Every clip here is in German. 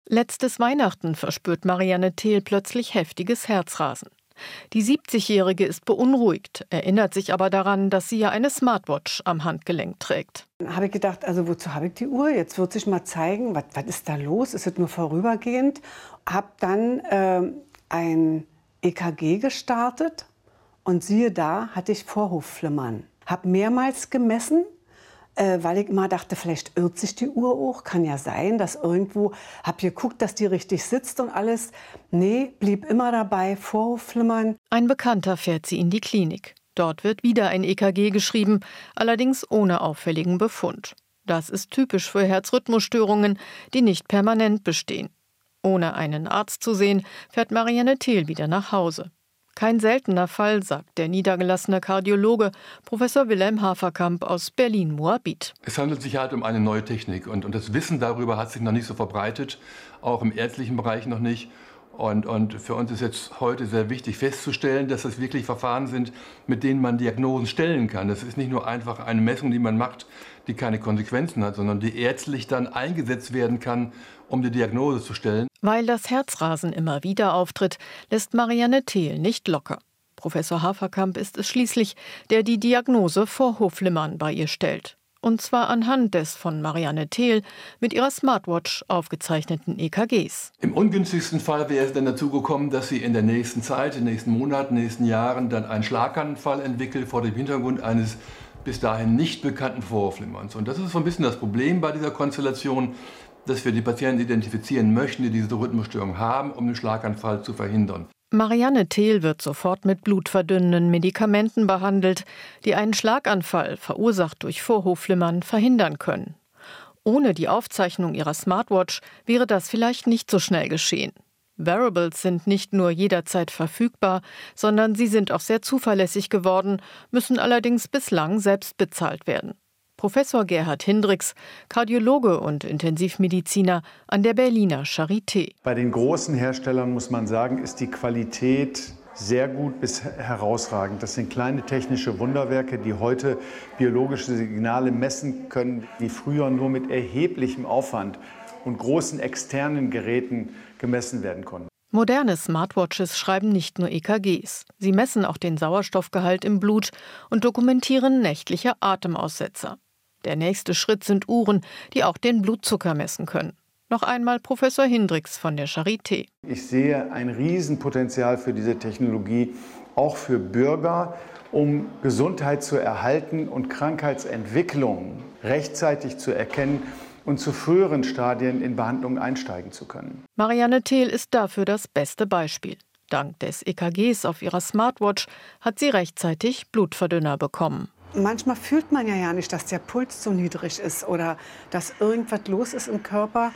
Letztes Weihnachten verspürt Marianne Theel plötzlich heftiges Herzrasen. Die 70-Jährige ist beunruhigt, erinnert sich aber daran, dass sie ja eine Smartwatch am Handgelenk trägt. Dann habe ich gedacht, also wozu habe ich die Uhr? Jetzt wird sich mal zeigen, was ist da los? Ist es nur vorübergehend? Habe dann ein EKG gestartet und siehe da, hatte ich Vorhofflimmern. Habe mehrmals gemessen, weil ich immer dachte, vielleicht irrt sich die Uhr auch. Kann ja sein, dass irgendwo, habe geguckt, dass die richtig sitzt und alles. Nee, blieb immer dabei, Vorhofflimmern. Ein Bekannter fährt sie in die Klinik. Dort wird wieder ein EKG geschrieben, allerdings ohne auffälligen Befund. Das ist typisch für Herzrhythmusstörungen, die nicht permanent bestehen. Ohne einen Arzt zu sehen, fährt Marianne Theel wieder nach Hause. Kein seltener Fall, sagt der niedergelassene Kardiologe Professor Wilhelm Haferkamp aus Berlin-Moabit. Es handelt sich halt um eine neue Technik und das Wissen darüber hat sich noch nicht so verbreitet, auch im ärztlichen Bereich noch nicht. Und für uns ist jetzt heute sehr wichtig festzustellen, dass das wirklich Verfahren sind, mit denen man Diagnosen stellen kann. Das ist nicht nur einfach eine Messung, die man macht, die keine Konsequenzen hat, sondern die ärztlich dann eingesetzt werden kann, um die Diagnose zu stellen. Weil das Herzrasen immer wieder auftritt, lässt Marianne Theel nicht locker. Professor Haferkamp ist es schließlich, der die Diagnose Vorhofflimmern bei ihr stellt. Und zwar anhand des von Marianne Theel mit ihrer Smartwatch aufgezeichneten EKGs. Im ungünstigsten Fall wäre es dann dazu gekommen, dass sie in der nächsten Zeit, in den nächsten Monaten, in den nächsten Jahren dann einen Schlaganfall entwickelt vor dem Hintergrund eines bis dahin nicht bekannten Vorhofflimmerns. Und das ist so ein bisschen das Problem bei dieser Konstellation, dass wir die Patienten identifizieren möchten, die diese Rhythmusstörung haben, um den Schlaganfall zu verhindern. Marianne Theel wird sofort mit blutverdünnenden Medikamenten behandelt, die einen Schlaganfall, verursacht durch Vorhofflimmern, verhindern können. Ohne die Aufzeichnung ihrer Smartwatch wäre das vielleicht nicht so schnell geschehen. Wearables sind nicht nur jederzeit verfügbar, sondern sie sind auch sehr zuverlässig geworden, müssen allerdings bislang selbst bezahlt werden. Professor Gerhard Hindricks, Kardiologe und Intensivmediziner an der Berliner Charité. Bei den großen Herstellern, muss man sagen, ist die Qualität sehr gut bis herausragend. Das sind kleine technische Wunderwerke, die heute biologische Signale messen können, die früher nur mit erheblichem Aufwand und großen externen Geräten gemessen werden konnten. Moderne Smartwatches schreiben nicht nur EKGs. Sie messen auch den Sauerstoffgehalt im Blut und dokumentieren nächtliche Atemaussetzer. Der nächste Schritt sind Uhren, die auch den Blutzucker messen können. Noch einmal Professor Hindricks von der Charité. Ich sehe ein Riesenpotenzial für diese Technologie, auch für Bürger, um Gesundheit zu erhalten und Krankheitsentwicklung rechtzeitig zu erkennen und zu früheren Stadien in Behandlungen einsteigen zu können. Marianne Theel ist dafür das beste Beispiel. Dank des EKGs auf ihrer Smartwatch hat sie rechtzeitig Blutverdünner bekommen. Manchmal fühlt man ja nicht, dass der Puls so niedrig ist oder dass irgendwas los ist im Körper,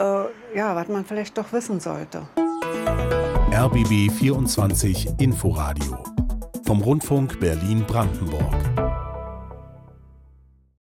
was man vielleicht doch wissen sollte. RBB 24 Inforadio vom Rundfunk Berlin-Brandenburg.